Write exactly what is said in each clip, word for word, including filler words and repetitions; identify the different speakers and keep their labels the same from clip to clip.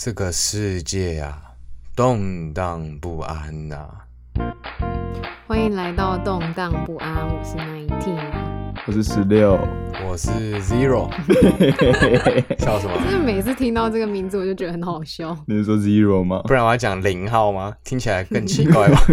Speaker 1: 这个世界啊，动荡不安啊。
Speaker 2: 欢迎来到动荡不安，我是十九，
Speaker 3: 我是十六，
Speaker 1: 我是 Zero。笑什么？
Speaker 2: 就是每次听到这个名字，我就觉得很好笑。
Speaker 3: 你是说 Zero 吗？
Speaker 1: 不然我要讲零号吗？听起来更奇怪吧？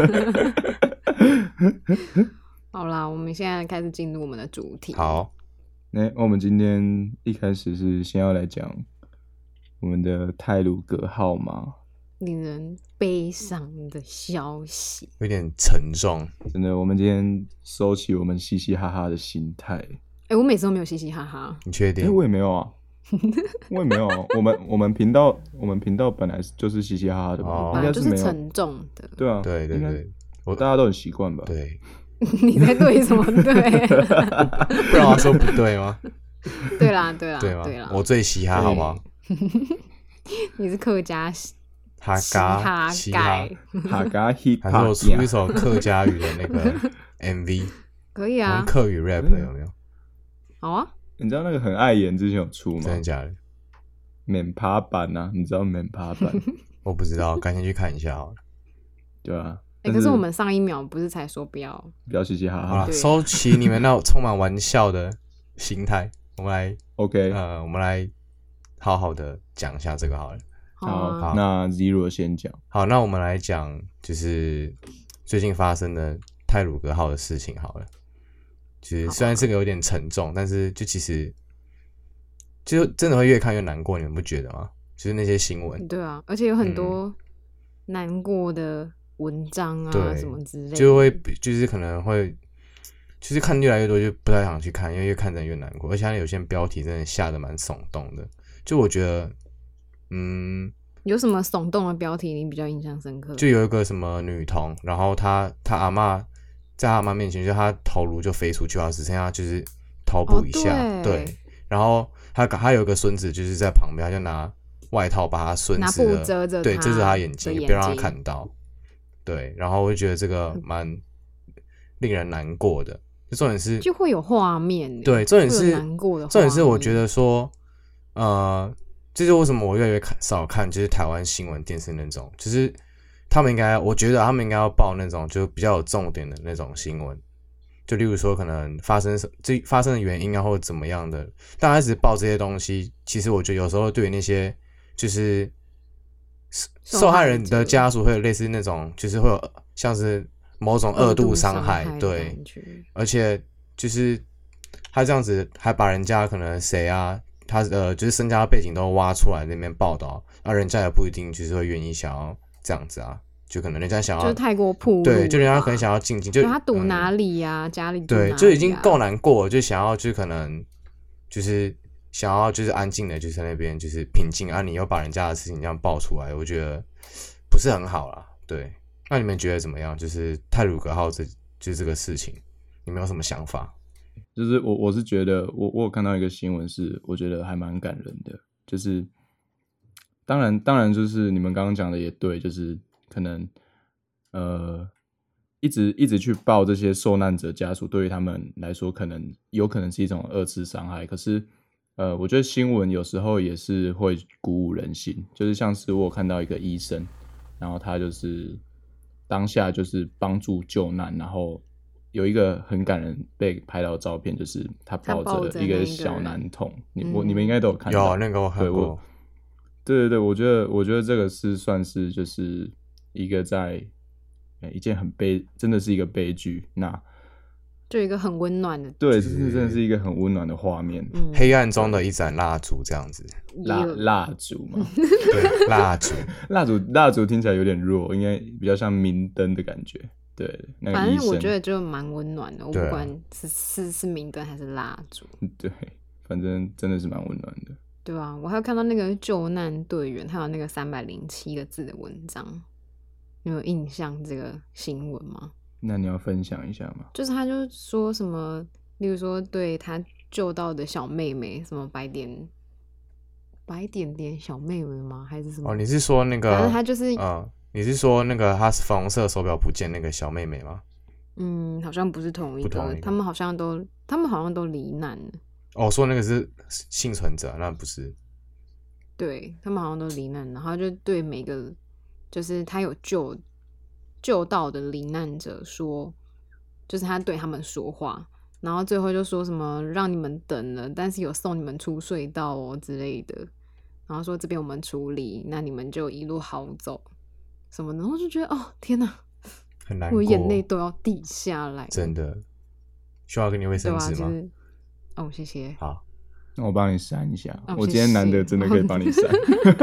Speaker 2: 好啦，我们现在开始进入我们的主题。
Speaker 1: 好，
Speaker 3: 那、欸、我们今天一开始是先要来讲我们的太鲁阁号码，
Speaker 2: 令人悲伤的消息，
Speaker 1: 有点沉重。
Speaker 3: 真的，我们今天收起我们嘻嘻哈哈的心态。
Speaker 2: 哎、欸，我每次都没有嘻嘻哈哈。
Speaker 1: 你确定？
Speaker 3: 哎、欸，我也没有啊，我也没有、啊。我们我们频道我们频道本来就是嘻嘻哈哈的吧？
Speaker 1: 哦、
Speaker 3: 应该
Speaker 2: 就是
Speaker 3: 没有
Speaker 2: 沉重的。
Speaker 3: 对啊，
Speaker 1: 对对对，
Speaker 3: 我大家都很习惯吧？
Speaker 1: 对。
Speaker 2: 你在对什么对？
Speaker 1: 不然我说不对吗？
Speaker 2: 对啦，对啦，
Speaker 1: 对吗？
Speaker 2: 对啦，
Speaker 1: 我最嘻哈，好不好？
Speaker 2: 你是客家
Speaker 1: 哈嘎
Speaker 2: 嘻哈
Speaker 3: 哈嘎 hip hop，
Speaker 1: 还是我出一首客家语的那个 M V？
Speaker 2: 可以啊，
Speaker 1: 客语 rap 有没有？
Speaker 2: 好啊。
Speaker 3: 你知道那个很碍眼之前有出吗？
Speaker 1: 真的假的？
Speaker 3: 免趴版啊，你知道免趴版？
Speaker 1: 我不知道，赶紧去看一下好了。
Speaker 3: 对啊。
Speaker 2: 哎、欸，可是我们上一秒不是才说不要
Speaker 3: 不要嘻嘻哈哈？
Speaker 1: 好了，收起你们那充满玩笑的心态，我们来
Speaker 3: OK，
Speaker 1: 呃，我们来好好的讲一下这个好了。
Speaker 3: 好，
Speaker 2: 啊、
Speaker 3: 好那 Zero 先讲。
Speaker 1: 好，那我们来讲就是最近发生的太鲁阁号的事情好了。其实虽然这个有点沉重，但是就其实就真的会越看越难过，你们不觉得吗？就是那些新闻，
Speaker 2: 对啊，而且有很多难过的文章啊，
Speaker 1: 对
Speaker 2: 什么之类的，
Speaker 1: 就会就是可能会，就是看越来越多，就不太想去看，因为越看人越难过。而且它有些标题真的下得蛮耸动的，就我觉得，嗯，
Speaker 2: 有什么耸动的标题你比较印象深刻？
Speaker 1: 就有一个什么女童，然后她她阿嬷在她阿嬷面前，就她头颅就飞出去，然后只剩下就是头部以下，
Speaker 2: 哦、对,
Speaker 1: 对，然后她她有一个孙子就是在旁边，他就拿外套把她孙子的
Speaker 2: 拿布遮着
Speaker 1: 对遮着她眼睛，
Speaker 2: 眼睛
Speaker 1: 不要让她看到。对，然后我就觉得这个蛮令人难过的。就重点是
Speaker 2: 就会有画面，
Speaker 1: 对，重点是
Speaker 2: 难过的画面。
Speaker 1: 重点是我觉得说，呃，这就是为什么我越来越看少看，就是台湾新闻电视那种，就是他们应该，我觉得他们应该要报那种就比较有重点的那种新闻，就例如说可能发生这发生的原因啊，或者怎么样的，但他只报这些东西，其实我觉得有时候对于那些就是受害人的家属会有类似那种，就是会有像是某种二度伤害，对，而且就是他这样子还把人家可能谁啊，他呃就是身家背景都挖出来那边报道，那人家也不一定就是会愿意想要这样子啊，就可能人家想要
Speaker 2: 就是太过暴露，
Speaker 1: 对，就人家可能想要静静，就
Speaker 2: 他赌哪里呀、啊嗯，家里赌哪里、啊、
Speaker 1: 对，就已经够难过了，就想要就可能就是想要就是安静的，就是在那边就是平静啊，你又把人家的事情这样爆出来，我觉得不是很好啦，对。那你们觉得怎么样？就是太鲁阁号这就是这个事情，你们有什么想法？
Speaker 3: 就是我我是觉得，我我有看到一个新闻是，我觉得还蛮感人的。就是当然当然就是你们刚刚讲的也对，就是可能呃一直一直去报这些受难者家属，对于他们来说，可能有可能是一种二次伤害。可是呃，我觉得新闻有时候也是会鼓舞人心，就是像是我有看到一个医生，然后他就是当下就是帮助救难，然后有一个很感人被拍到的照片，就是他抱着一个小男童，你我、嗯、你们应该都有看到，
Speaker 1: 有那个我看过，
Speaker 3: 对对对，我觉得我觉得这个是算是就是一个在一件很悲，真的是一个悲剧，那
Speaker 2: 就一个很温暖的，
Speaker 3: 对，这是真的是一个很温暖的画面、
Speaker 1: 嗯，黑暗中的一盏蜡烛这样子，
Speaker 3: 蜡蜡烛嘛，
Speaker 1: 对，蜡烛，
Speaker 3: 蜡烛蜡烛听起来有点弱，应该比较像明灯的感觉。对，那个、
Speaker 2: 反正我觉得就蛮温暖的，我不管是、
Speaker 1: 啊、
Speaker 2: 是是明灯还是蜡烛，
Speaker 3: 对，反正真的是蛮温暖的。
Speaker 2: 对啊，我还有看到那个救难队员，他有那个三百零七个字的文章，你有印象这个新闻吗？
Speaker 3: 那你要分享一下吗？
Speaker 2: 就是他就说什么，例如说对他救到的小妹妹，什么白点白点点小妹妹吗？还是什么？
Speaker 1: 哦，你是说那个？
Speaker 2: 反正他就是，
Speaker 1: 嗯，你是说那个他粉红色手表不见那个小妹妹吗？
Speaker 2: 嗯，好像不是同一个，
Speaker 1: 同一个
Speaker 2: 他们好像都，他们好像都罹难了。
Speaker 1: 哦，说那个是幸存者，那不是。
Speaker 2: 对他们好像都罹难，然后就对每个就是他有救救到的罹难者说，就是他对他们说话，然后最后就说什么让你们等了，但是有送你们出隧道哦之类的，然后说这边我们处理，那你们就一路好走什么的，然后就觉得哦天哪，
Speaker 1: 很难过，
Speaker 2: 我眼泪都要滴下来，
Speaker 1: 真的。需要给你卫生纸吗？
Speaker 2: 对啊就是、哦，谢谢。
Speaker 1: 好，
Speaker 3: 那我帮你删一下。
Speaker 2: 哦、
Speaker 3: 我今天难得真的可以帮你删。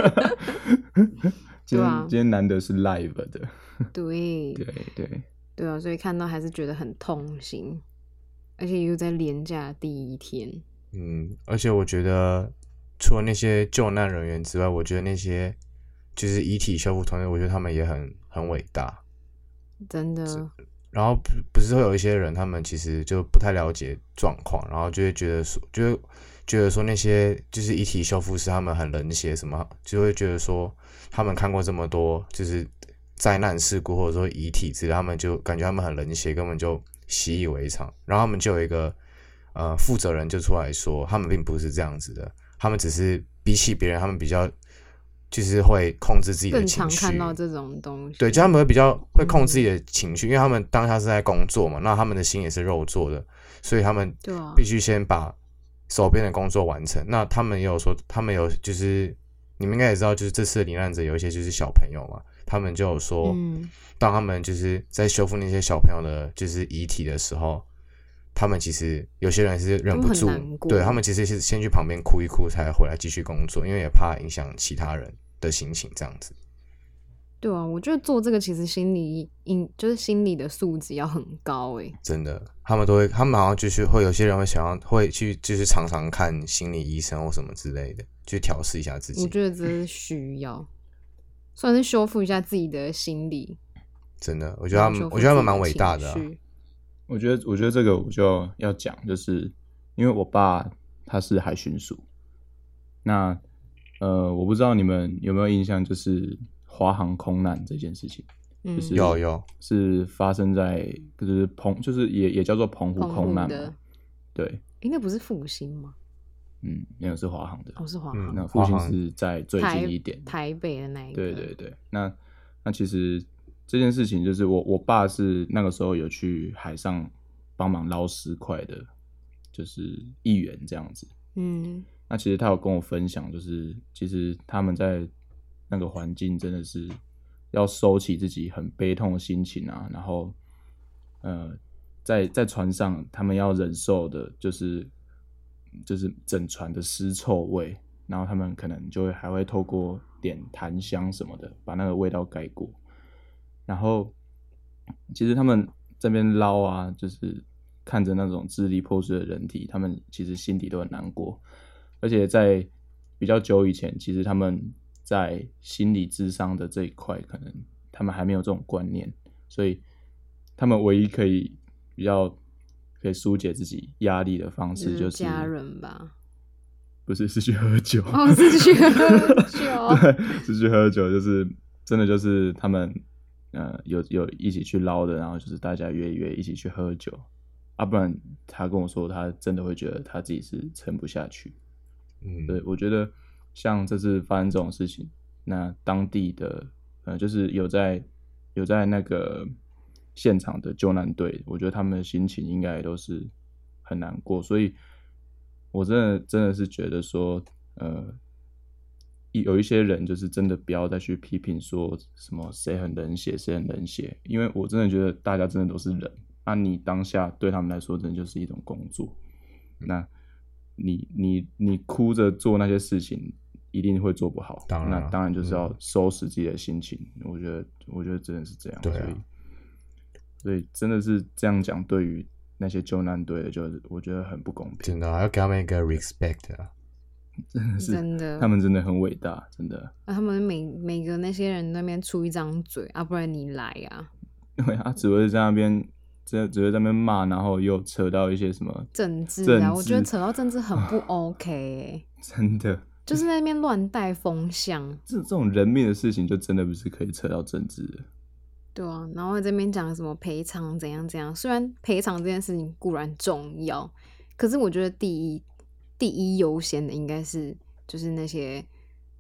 Speaker 3: 今天、啊、今天难得是 live 的。
Speaker 2: 对
Speaker 3: 对对
Speaker 2: 对啊，所以看到还是觉得很痛心，而且又在连假第一天。
Speaker 1: 嗯，而且我觉得除了那些救难人员之外，我觉得那些就是遗体修复团队，我觉得他们也很很伟大，
Speaker 2: 真的。
Speaker 1: 然后不是会有一些人，他们其实就不太了解状况，然后就会觉得说，就会觉得说那些就是遗体修复师他们很冷血什么，就会觉得说他们看过这么多就是灾难事故或者说遗体之类，他们就感觉他们很冷血，根本就习以为常。然后他们就有一个呃负责人就出来说，他们并不是这样子的，他们只是比起别人，他们比较。就是会控制自己的情绪，
Speaker 2: 更常看到这种东西。
Speaker 1: 对，就他们会比较会控制自己的情绪、嗯，因为他们当下是在工作嘛，那他们的心也是肉做的，所以他们必须先把手边的工作完成。那他们也有说，他们有就是你们应该也知道，就是这次的罹难者有一些就是小朋友嘛，他们就有说，嗯、当他们就是在修复那些小朋友的就是遗体的时候，他们其实有些人是忍不住，对他们其实是先去旁边哭一哭，才回来继续工作，因为也怕影响其他人的心情这样子。
Speaker 2: 对啊，我觉得做这个其实心理就是心理的素质要很高诶、欸。
Speaker 1: 真的，他们都会，他们好像就是会有些人会想要会去就是常常看心理医生或什么之类的，去调试一下自己。
Speaker 2: 我觉得这是需要，算是修复一下自己的心理。
Speaker 1: 真的，我觉得他们，我觉得他们蛮伟大的、啊。
Speaker 3: 我觉得，我觉得这个我就要讲，就是因为我爸他是海巡署，那呃，我不知道你们有没有印象，就是华航空难这件事情，
Speaker 2: 嗯、
Speaker 3: 就是
Speaker 1: 有有
Speaker 3: 是发生在就是澎，就是也也叫做澎湖空难嘛，对，
Speaker 2: 诶，那不是复兴吗？
Speaker 3: 嗯，那个是华航的，
Speaker 2: 哦，是华航，
Speaker 3: 那复兴是在最近一点，
Speaker 2: 台, 台北的那一个，
Speaker 3: 对对对，那那其实。这件事情就是我我爸是那个时候有去海上帮忙捞尸块的，就是议员这样子。
Speaker 2: 嗯，
Speaker 3: 那其实他有跟我分享，就是其实他们在那个环境真的是要收起自己很悲痛的心情啊，然后呃，在在船上他们要忍受的就是就是整船的尸臭味，然后他们可能就会还会透过点檀香什么的把那个味道盖过。然后，其实他们这边捞啊，就是看着那种支离破碎的人体，他们其实心底都很难过。而且在比较久以前，其实他们在心理諮商的这一块，可能他们还没有这种观念，所以他们唯一可以比较可以疏解自己压力的方式，就是
Speaker 2: 家人吧。
Speaker 3: 不是，是去喝酒。
Speaker 2: 哦，是去喝酒。
Speaker 3: 对，是去喝酒，就是真的就是他们。呃，有有一起去捞的，然后就是大家约一约一起去喝酒啊，不然他跟我说他真的会觉得他自己是撑不下去。
Speaker 1: 嗯，
Speaker 3: 对，我觉得像这次发生这种事情，那当地的呃，就是有在有在那个现场的救难队，我觉得他们的心情应该也都是很难过，所以我真的真的是觉得说，呃。有一些人就是真的不要再去批评说什么谁很冷血谁很冷血，因为我真的觉得大家真的都是人，那你当下对他们来说真的就是一种工作，那你你你哭着做那些事情一定会做不好，
Speaker 1: 当然
Speaker 3: 那当然就是要收拾自己的心情，嗯、我觉得我觉得真的是这样，
Speaker 1: 对啊、
Speaker 3: 所以所以真的是这样讲，对于那些救难队的，就是我觉得很不公平，
Speaker 1: 真的要给他们一个 respect 啊。
Speaker 3: 真的是，
Speaker 2: 真的，
Speaker 3: 他们真的很伟大，真的。
Speaker 2: 啊、他们每每个那些人那边出一张嘴啊，不然你来啊。
Speaker 3: 对啊，只会在那边，只只会在那边骂，然后又扯到一些什么
Speaker 2: 政治啊，
Speaker 3: 政治
Speaker 2: 我觉得扯到政治很不 OK，、欸、
Speaker 3: 真的，
Speaker 2: 就是在那边乱带风向。
Speaker 3: 这这种人命的事情，就真的不是可以扯到政治的。
Speaker 2: 对啊，然后在这边讲什么赔偿怎样怎样，虽然赔偿这件事情固然重要，可是我觉得第一。第一优先的应该是就是那些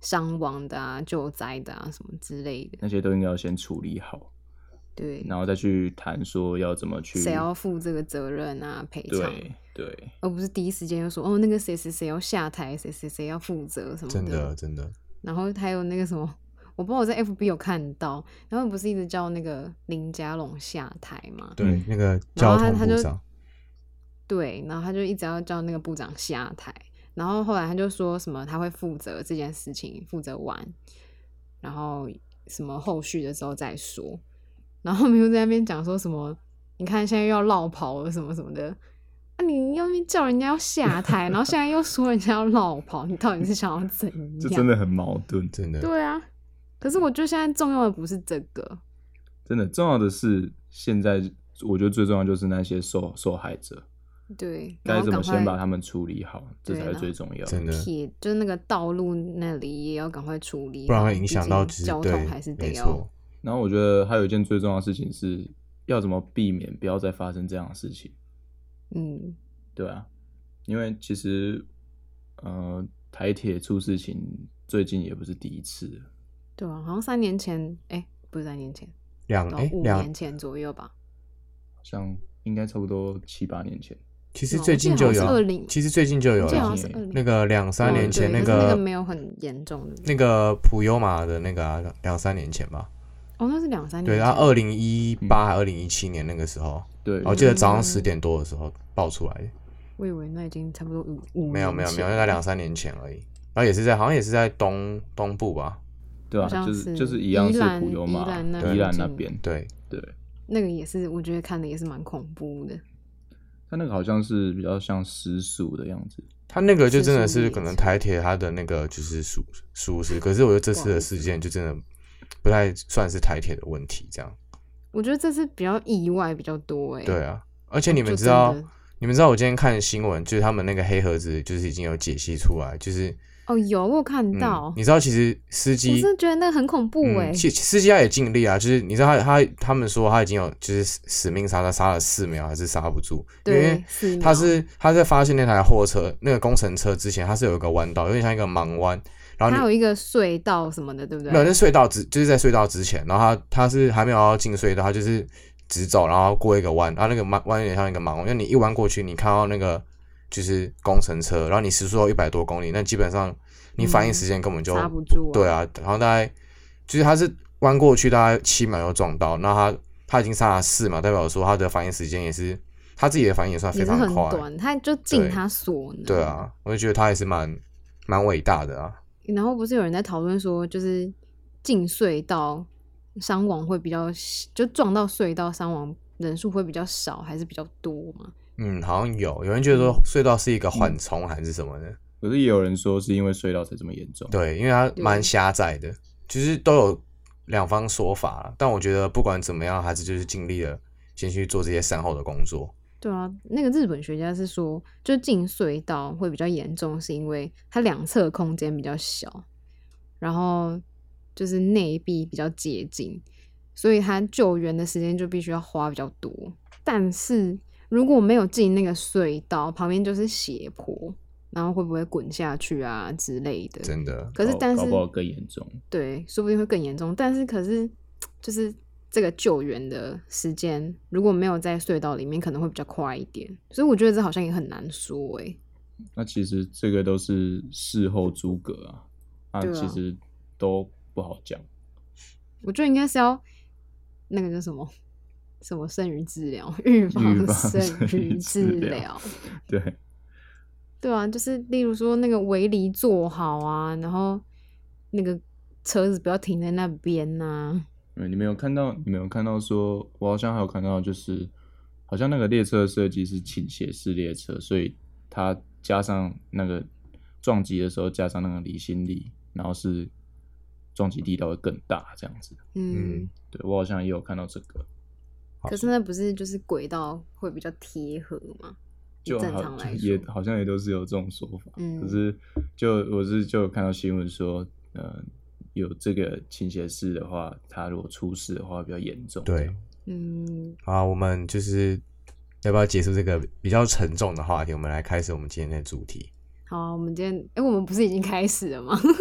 Speaker 2: 伤亡的啊、救灾的啊什么之类的，
Speaker 3: 那些都应该要先处理好，
Speaker 2: 对，
Speaker 3: 然后再去谈说要怎么去
Speaker 2: 谁要负这个责任啊，赔偿，
Speaker 3: 对对，
Speaker 2: 而不是第一时间就说哦那个谁谁谁要下台，谁谁谁要负责什么
Speaker 1: 真的真的。
Speaker 2: 然后还有那个什么，我不知道我在 F B 有看到，然后不是一直叫那个林佳龙下台嘛？
Speaker 1: 对，
Speaker 3: 嗯
Speaker 1: 那个交通部长，
Speaker 2: 对，然后他就一直要叫那个部长下台，然后后来他就说什么他会负责这件事情，负责完，然后什么后续的时候再说。然后他们又在那边讲说什么，你看现在又要落跑了什么什么的，啊，你又叫人家要下台，然后现在又说人家要落跑，你到底是想要怎样？
Speaker 3: 这真的很矛盾，
Speaker 1: 真的。
Speaker 2: 对啊，可是我觉得现在重要的不是这个，
Speaker 3: 真的重要的是现在，我觉得最重要就是那些受受害者，
Speaker 2: 对，
Speaker 3: 该怎么先把他
Speaker 2: 们
Speaker 3: 们处理好，这才是最重要的。
Speaker 1: 真的，
Speaker 2: 铁就是那个道路那里也要赶快处理好，
Speaker 1: 不然会影响到
Speaker 2: 毕竟交通还是得要。
Speaker 1: 没错。
Speaker 3: 然后我觉得还有一件最重要的事情是，要怎么避免不要再发生这样的事情。
Speaker 2: 嗯，
Speaker 3: 对啊，因为其实呃台铁出事情最近也不是第一次了。
Speaker 2: 对啊，好像三年前，哎、欸，不是三年前，
Speaker 1: 两哎
Speaker 2: 五
Speaker 1: 两
Speaker 2: 年前左右吧，
Speaker 3: 好像应该差不多七八年前。
Speaker 1: 其实最近就有，其实最近就有了。那个两三年前那个，
Speaker 2: 那个没有很严重的。
Speaker 1: 那个普悠玛的那个啊，两三年前吧。
Speaker 2: 哦，那是两三年前。
Speaker 1: 对，然后二零一八还二零一七年那个时候，
Speaker 3: 对，
Speaker 1: 我记得早上十点多的时候爆出来的。
Speaker 2: 我以为那已经差不多五五。
Speaker 1: 没有没有没有，那才两三年前而已。然后也是在，好像也是在东东部吧。
Speaker 3: 对啊，就是就是一样是普悠玛，宜兰那边。
Speaker 1: 对
Speaker 3: 对。
Speaker 2: 那个也是，我觉得看的也是蛮恐怖的。
Speaker 3: 他那个好像是比较像失速的样子，
Speaker 1: 他那个就真的是可能台铁他的那个就是疏疏失，可是我觉得这次的事件就真的不太算是台铁的问题，这样。
Speaker 2: 我觉得这次比较意外比较多哎、欸。
Speaker 1: 对啊，而且你们知道，你们知道我今天看新闻，就是他们那个黑盒子就是已经有解析出来，就是。
Speaker 2: 哦，有我有看到、
Speaker 1: 嗯。你知道，其实司机，
Speaker 2: 我是觉得那个很恐怖哎、欸。
Speaker 1: 其、嗯、司机他也尽力啊，就是你知道他他他们说他已经有就是死命刹车刹了四秒还是刹不住，因为他是他在发现那台货车那个工程车之前，他是有一个弯道，有点像一个盲弯，然后
Speaker 2: 他有一个隧道什么的，对不对？
Speaker 1: 没有，那隧道之就是在隧道之前，然后他他是还没有要进隧道，他就是直走，然后过一个弯，然后那个弯弯有点像一个盲弯，因为你一弯过去，你看到那个就是工程车，然后你时速要一百多公里，那基本上。你反应时间根本就、
Speaker 2: 嗯、刹不住、啊，
Speaker 1: 对啊，然后大概就是他是弯过去，大概七秒就撞到，那他他已经刹了四秒，代表说他的反应时间也是他自己的反应也算非常快，
Speaker 2: 很短，他就尽他所能。
Speaker 1: 对啊，我就觉得他也是蛮蛮伟大的啊。
Speaker 2: 然后不是有人在讨论说，就是进隧道伤亡会比较，就撞到隧道伤亡人数会比较少，还是比较多吗？
Speaker 1: 嗯，好像有有人觉得说隧道是一个缓冲还是什么的。嗯，
Speaker 3: 可是也有人说是因为隧道才这么严重，
Speaker 1: 对，因为它蛮狭窄的，其实都有两方说法，但我觉得不管怎么样，还是就是尽力了先去做这些善后的工作。
Speaker 2: 对啊，那个日本学家是说，就进隧道会比较严重，是因为它两侧空间比较小，然后就是内壁比较接近，所以它救援的时间就必须要花比较多。但是如果没有进那个隧道，旁边就是斜坡。然后会不会滚下去啊之类的？
Speaker 1: 真的，
Speaker 2: 可是但是
Speaker 3: 搞不好更严重。
Speaker 2: 对，说不定会更严重。但是可是就是这个救援的时间，如果没有在隧道里面，可能会比较快一点。所以我觉得这好像也很难说哎、欸。
Speaker 3: 那其实这个都是事后诸葛啊，啊，啊其实都不好讲。
Speaker 2: 我觉得应该是要那个叫什么什么剩余治疗，预防剩余治疗。
Speaker 3: 对。
Speaker 2: 对啊，就是例如说那个围篱做好啊，然后那个车子不要停在那边呐、啊。
Speaker 3: 嗯，你没有看到？你没有看到说？我好像还有看到，就是好像那个列车的设计是倾斜式列车，所以它加上那个撞击的时候加上那个离心力，然后是撞击力道会更大这样子。
Speaker 2: 嗯，
Speaker 3: 对我好像也有看到这个。
Speaker 2: 可是那不是就是轨道会比较贴合吗？
Speaker 3: 就
Speaker 2: 正常来说
Speaker 3: 也好像也都是有这种说法，
Speaker 2: 嗯，
Speaker 3: 可是就我是就有看到新闻说，呃，有这个倾斜式的话，它如果出事的话比较严重。
Speaker 1: 对，
Speaker 2: 嗯，
Speaker 1: 好，我们就是要不要结束这个比较沉重的话题？我们来开始我们今天的主题。
Speaker 2: 好，我们今天，哎、欸，我们不是已经开始了吗？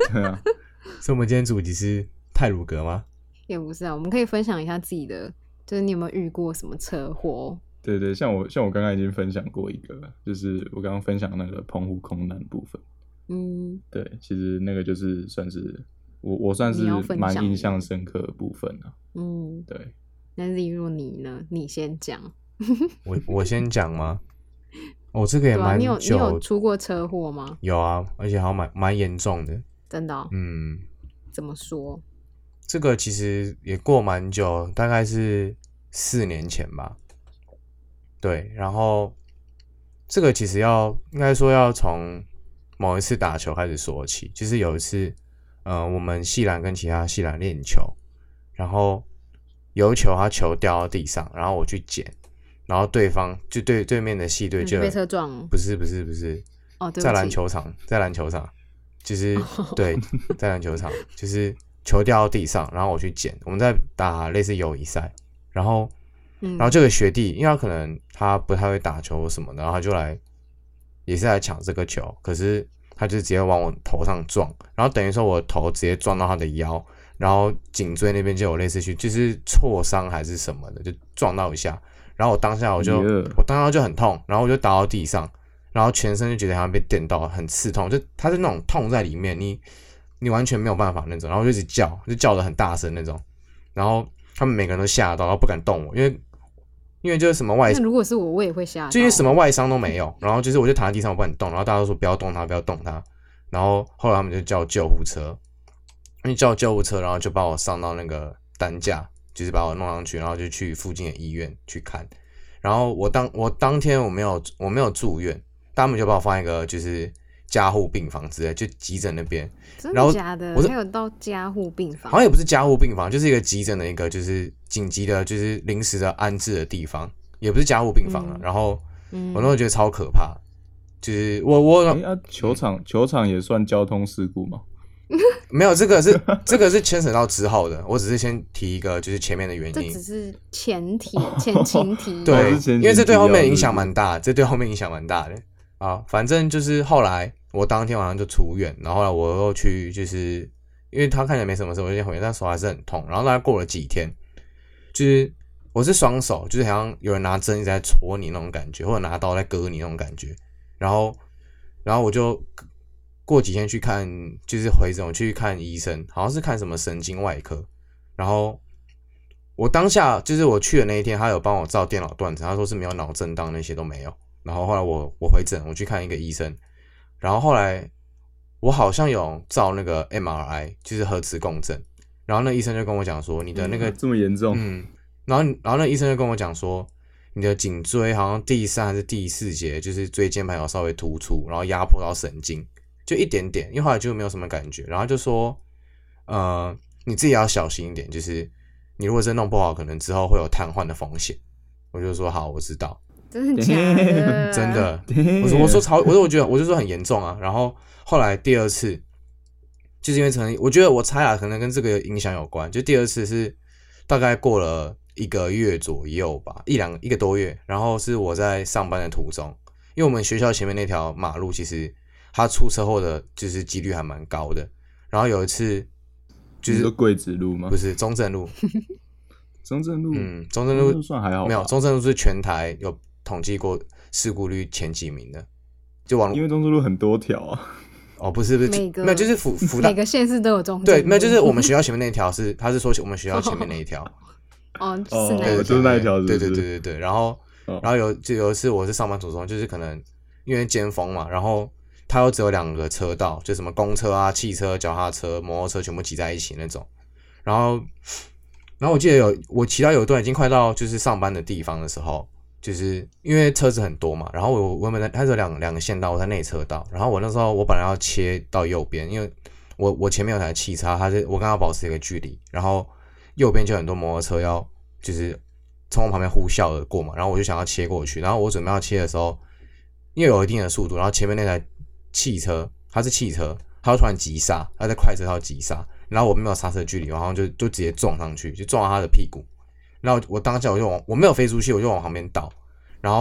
Speaker 3: 对啊，
Speaker 1: 所以我们今天主题是太鲁阁吗？
Speaker 2: 也不是啊，我们可以分享一下自己的，就是你有没有遇过什么车祸？
Speaker 3: 对对，像我像我刚刚已经分享过一个，就是我刚刚分享那个澎湖空难部分。
Speaker 2: 嗯，
Speaker 3: 对，其实那个就是算是我我算是蛮印象深刻的部分啊。
Speaker 2: 嗯，
Speaker 3: 对。
Speaker 2: 那例如你呢？你先讲。
Speaker 1: 我我先讲吗？我、哦、这个也蛮久、
Speaker 2: 啊。你有你有出过车祸吗？
Speaker 1: 有啊，而且好像蛮蛮严重的。
Speaker 2: 真的、哦？
Speaker 1: 嗯。
Speaker 2: 怎么说？
Speaker 1: 这个其实也过蛮久，大概是四年前吧。对，然后这个其实要应该说要从某一次打球开始说起。就是有一次，呃，我们系篮跟其他系篮练球，然后有一球他球掉到地上，然后我去捡，然后对方就对对面的系队就
Speaker 2: 被车撞，
Speaker 1: 不是不是不是
Speaker 2: 哦，
Speaker 1: 在篮球场，在篮球场，就是对，在篮球场，就是球掉到地上，然后我去捡，我们在打类似友谊赛，然后。
Speaker 2: 嗯、
Speaker 1: 然后这个学弟，因为他可能他不太会打球什么的，然后他就来也是来抢这个球，可是他就直接往我头上撞，然后等于说我的头直接撞到他的腰，然后颈椎那边就有类似去就是挫伤还是什么的，就撞到一下，然后我当下我就、yeah. 我当下就很痛，然后我就打到地上，然后全身就觉得好像被电到，很刺痛，就他是那种痛在里面，你你完全没有办法那种，然后我就一直叫，就叫得很大声那种，然后他们每个人都嚇到，然后不敢动我，因为。因为就是什么外伤，
Speaker 2: 如果是我，我也会吓到。
Speaker 1: 就因为什么外伤都没有，然后就是我就躺在地上，我不敢动，然后大家都说不要动它，不要动它，然后后来他们就叫救护车，因为叫救护车，然后就把我上到那个担架，就是把我弄上去，然后就去附近的医院去看。然后我当我当天我没有我没有住院，他们就把我放一个就是加护病房之类，就急诊那边。
Speaker 2: 真的假的？我还有到加护病房？
Speaker 1: 好像也不是加护病房，就是一个急诊的一个就是紧急的，就是临时的安置的地方，也不是加护病房了、嗯。然后我那时候觉得超可怕，就是我我、
Speaker 3: 欸啊、球场球场也算交通事故吗？
Speaker 1: 没有，这个是这个是牵扯到之后的，我只是先提一个就是前面的原因，
Speaker 2: 这只是前提前情提，
Speaker 1: 对，因为这对后面影响蛮大，这对后面影响蛮大的啊。反正就是后来。我当天晚上就出院，然后后来我又去，就是因为他看起来没什么事，我就先回去，但手还是很痛。然后大概过了几天，就是我是双手，就是好像有人拿针一直在戳你那种感觉，或者拿刀在割你那种感觉。然后，然后我就过几天去看，就是回诊，我去看医生，好像是看什么神经外科。然后我当下就是我去的那一天，他有帮我照电脑断层，他说是没有脑震荡，那些都没有。然后后来我我回诊，我去看一个医生。然后后来我好像有照那个 M R I， 就是核磁共振，然后那医生就跟我讲说，你的那个、
Speaker 3: 嗯、这么严重，
Speaker 1: 嗯，然后然后那医生就跟我讲说，你的颈椎好像第三还是第四节，就是椎间盘有稍微突出，然后压迫到神经，就一点点，因为后来就没有什么感觉，然后就说，呃，你自己要小心一点，就是你如果真弄不好，可能之后会有瘫痪的风险。我就说好，我知道。
Speaker 2: 真的假的？
Speaker 1: 真的，我说我说超，我说我觉得我就说很严重啊。然后后来第二次，就是因为可能我觉得我猜啊，可能跟这个影响有关。就第二次是大概过了一个月左右吧，一两一个多月。然后是我在上班的途中，因为我们学校前面那条马路其实它出车祸的就是几率还蛮高的。然后有一次就是
Speaker 3: 桂子路吗？
Speaker 1: 不是中正路，
Speaker 3: 中正路，
Speaker 1: 嗯，中正路
Speaker 3: 算还好，
Speaker 1: 没有中正路是全台有。统计过事故率前几名的，就网
Speaker 3: 因为中正路很多条啊。
Speaker 1: 哦，不是不是，没有就是福福
Speaker 2: 每个县市都有中正路。
Speaker 1: 对，没有就是我们学校前面那一条是，他是说我们学校前面那一条。
Speaker 2: 哦，是那一条，
Speaker 3: 就是那一条，
Speaker 1: 对对对对对。然后，然后有就有一次我是上班途中，就是可能因为尖峰嘛，然后它又只有两个车道，就什么公车啊、汽车、脚踏车、摩托车全部挤在一起那种。然后，然后我记得有我骑到有一段已经快到就是上班的地方的时候。就是因为车子很多嘛，然后我我本来它是有两两个线道，我在内车道，然后我那时候我本来要切到右边，因为我我前面有台汽车，它是我跟它保持一个距离，然后右边就很多摩托车要就是从我旁边呼啸而过嘛，然后我就想要切过去，然后我准备要切的时候，因为有一定的速度，然后前面那台汽车它是汽车，它就突然急刹，它在快车它急刹，然后我没有刹车距离，然后就就直接撞上去，就撞到它的屁股。然后我当下我就往我没有飞出去，我就往旁边倒，然后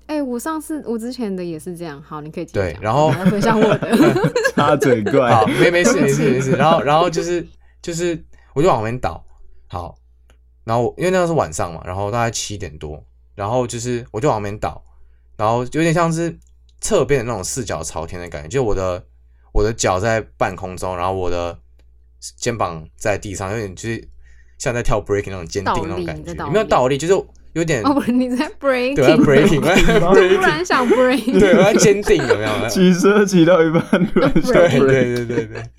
Speaker 2: 哎、欸，我上次我之前的也是这样。好，你可以
Speaker 1: 对，然后
Speaker 2: 来分享我的，
Speaker 3: 插嘴怪，
Speaker 1: 好，没没事没事没事。然后然后就是就是我就往旁边倒，好，然后因为那个是晚上嘛，然后大概七点多，然后就是我就往旁边倒，然后有点像是侧边的那种四脚朝天的感觉，就我的我的脚在半空中，然后我的肩膀在地上，有点就是像在跳 breaking 那种坚定那种感觉，有没有倒立？就是有点
Speaker 2: 哦，不是你在 breaking，
Speaker 1: 对，在 breaking，
Speaker 2: 突然想 breaking，
Speaker 1: 对，我在坚定，有没有？
Speaker 3: 骑车骑到一半突然想 breaking，
Speaker 1: 对对对对对。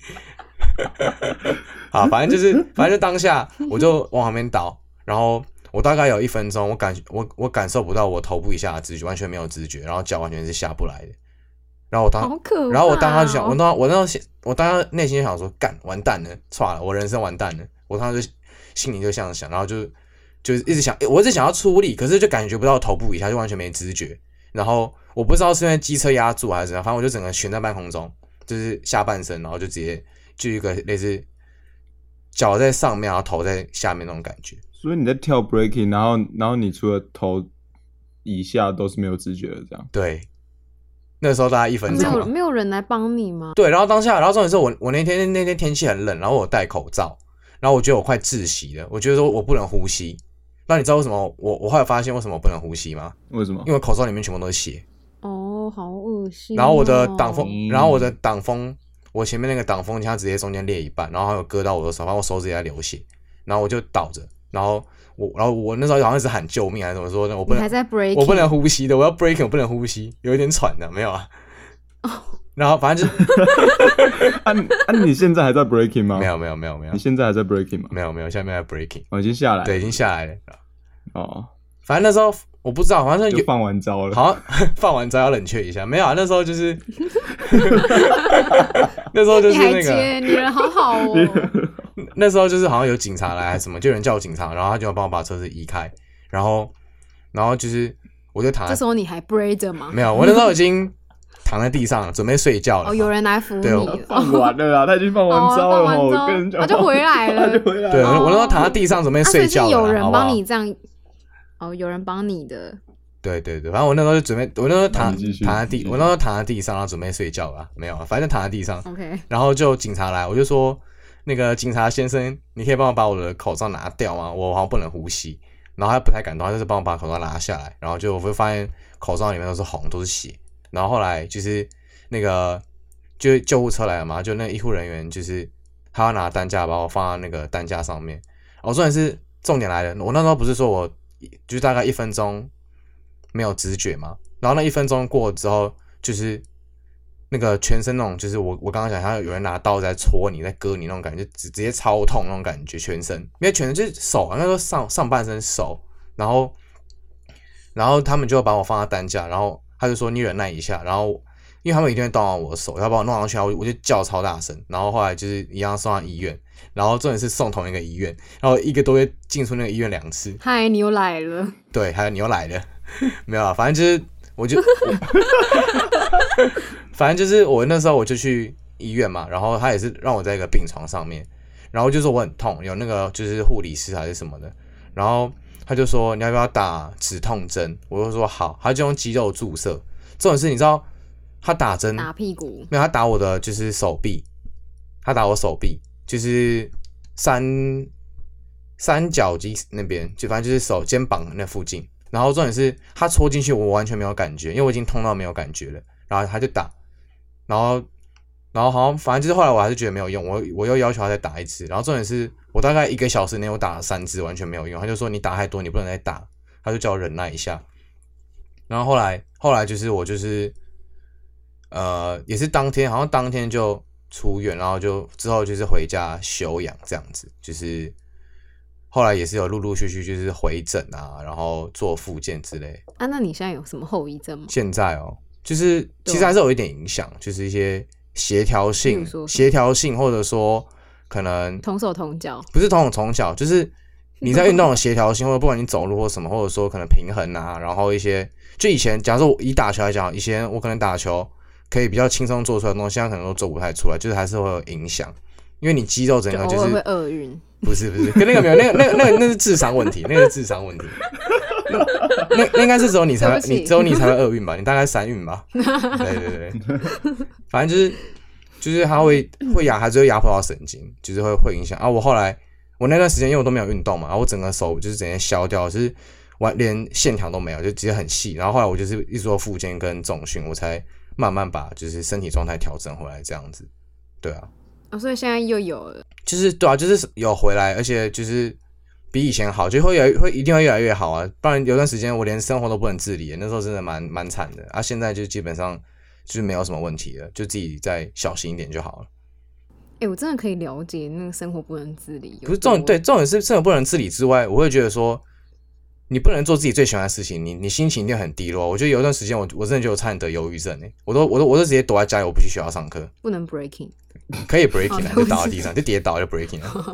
Speaker 1: 好，反正就是，反正就当下我就往旁边倒，然后我大概有一分钟，我感我我感受不到我头部以下的知觉，完全没有知觉，然后脚完全是下不来的。然后我当，
Speaker 2: 好可怕哦、
Speaker 1: 然后我当时就想，我当我当时我当时内心就想说，干完蛋了，错了，我人生完蛋了。我当时就心里就这样想，然后就就一直想，我一直想要出力，可是就感觉不到头部以下，就完全没知觉。然后我不知道是因为机车压住还是怎样，反正我就整个悬在半空中，就是下半身，然后就直接就一个类似脚在上面，然后头在下面那种感觉。
Speaker 3: 所以你在跳 breaking， 然后然后你除了头以下都是没有知觉的，这样。
Speaker 1: 对，那时候大概一分钟、啊，
Speaker 2: 没有没有人来帮你吗？
Speaker 1: 对，然后当下，然后重点是我我那天那天天气很冷，然后我戴口罩，然后我觉得我快窒息了，我觉得说我不能呼吸。那你知道为什么我我后来发现为什么我不能呼吸吗？
Speaker 3: 为什么？
Speaker 1: 因为口罩里面全部都是血。
Speaker 2: 哦，好恶心、哦。
Speaker 1: 然后我的挡风，
Speaker 3: 嗯、
Speaker 1: 然后我的挡风，我前面那个挡风枪直接中间裂一半，然后还有割到我的手，然后我手指也在流血，然后我就倒着，然后我然后我那时候好像是喊救命还是怎么说呢？我不能，
Speaker 2: 你还在 breaking，
Speaker 1: 我不能呼吸的，我要 breaking， 我不能呼吸，有一点喘的，没有啊。然后反正就
Speaker 3: 啊啊！你现在还在 breaking 吗？
Speaker 1: 没有没有没有没有，
Speaker 3: 你现在还在 breaking 吗？
Speaker 1: 没有没有，现在没有在 breaking，
Speaker 3: 我、哦、已经下来了，
Speaker 1: 对，已经下来了。
Speaker 3: 哦，
Speaker 1: 反正那时候我不知道，好像
Speaker 3: 就放完招了，
Speaker 1: 好像放完招要冷却一下，没有啊，那时候就是那时候就是那个，
Speaker 2: 你人好好哦。
Speaker 1: 那时候就是好像有警察来还是什么，就有人叫警察，然后他就帮我把车子移开，然后然后就是我就躺在，
Speaker 2: 这时候你还 break 着吗？
Speaker 1: 没有，我那时候已经躺在地上准备睡觉了。
Speaker 2: 哦，有人来扶你了。
Speaker 3: 放完了啦，他已经放完招了。
Speaker 2: 哦，
Speaker 3: 我跟人讲，
Speaker 2: 他就回来了，
Speaker 3: 他就回来了。
Speaker 1: 对，我那时候躺在地上准备睡觉了。
Speaker 2: 啊、有人帮你
Speaker 1: 好
Speaker 2: 这样。哦，有人帮你的。
Speaker 1: 对对对，反正我那时候就准备，我那时候躺躺在地，我那时候躺在地上，然后准备睡觉了。没有，反正躺在地上。
Speaker 2: OK。
Speaker 1: 然后就警察来，我就说，那个警察先生，你可以帮我把我的口罩拿掉吗？我好像不能呼吸。然后他不太敢动，他就是帮我把口罩拿下来。然后就我会发现口罩里面都是红，都是血。然后后来就是那个就救护车来了嘛，就那个医护人员就是他要拿担架把我放在那个担架上面。哦，重点是重点来了，我那时候不是说我就是大概一分钟没有知觉嘛，然后那一分钟过之后，就是那个全身那种，就是我我刚刚讲，他有人拿刀在戳你，在割你那种感觉，直直接超痛那种感觉，全身，因为全身就是手，那时候上上半身手，然后然后他们就把我放在担架，然后他就说你忍耐一下，然后因为他们一定会动到我的手，要把我弄上去，我我就叫超大声，然后后来就是一样送到医院。然后重点是送同一个医院，然后一个多月进出那个医院两次。
Speaker 2: 嗨，你又来了。
Speaker 1: 对，还有你又来了，没有啊，反正就是我就，反正就是我那时候我就去医院嘛，然后他也是让我在一个病床上面，然后就说我很痛，有那个就是护理师还是什么的，然后他就说你要不要打止痛针，我就说好，他就用肌肉注射。重点是你知道他打针
Speaker 2: 打屁股，
Speaker 1: 没有，他打我的就是手臂，他打我手臂。就是三三角肌那边，就反正就是手肩膀那附近。然后重点是他戳进去，我完全没有感觉，因为我已经痛到没有感觉了。然后他就打，然后然后好像反正就是后来我还是觉得没有用，我我又要求他再打一次。然后重点是我大概一个小时内我打了三支，完全没有用。他就说你打太多，你不能再打，他就叫我忍耐一下。然后后来后来就是我就是呃也是当天，好像当天就出院，然后就之后就是回家休养这样子，就是后来也是有陆陆续续就是回诊啊，然后做复健之类。
Speaker 2: 啊，那你现在有什么后遗症吗？
Speaker 1: 现在哦，就是其实还是有一点影响，就是一些协调性、协调性，或者说可能
Speaker 2: 同手同脚，
Speaker 1: 不是同手同脚，就是你在运动的协调性，或者不管你走路或什么，或者说可能平衡啊，然后一些就以前假如说我以打球来讲，以前我可能打球可以比较轻松做出来的东西，现在可能都做不太出来，就是还是会有影响，因为你肌肉整个就是
Speaker 2: 会厄运，
Speaker 1: 不是不是跟那个没有那个那个那个那是智商问题，那个是智商问题， 那那应该是只有你才会，
Speaker 2: 对不起
Speaker 1: 你只有你才会厄运吧？你大概三运吧？对对对，反正就是就是它会会压，它就会压迫到神经，就是会会影响啊。我后来我那段时间因为我都没有运动嘛，然后我整个手就是整个消掉，就是完连线条都没有，就直接很细。然后后来我就是一直做复健跟重训，我才慢慢把就是身体状态调整回来这样子。对啊，
Speaker 2: 哦，所以现在又有了，
Speaker 1: 就是对啊，就是有回来，而且就是比以前好，就会越会一定会越来越好啊。不然有段时间我连生活都不能自理，那时候真的蛮蛮惨的啊。现在就基本上就是没有什么问题了，就自己再小心一点就好了。
Speaker 2: 哎、欸，我真的可以了解那个生活不能自理，
Speaker 1: 不是重点，对，重点是生活不能自理之外，我会觉得说，你不能做自己最喜欢的事情，你你心情一定很低落。我觉得有一段时间我，我我真的就差点得忧郁症诶、欸，我都我都我都直接躲在家里，我不去学校上课，
Speaker 2: 不能 breaking，
Speaker 1: 可以 breaking 啊，
Speaker 2: 哦、
Speaker 1: 就倒在地上，就跌倒就 breaking 了。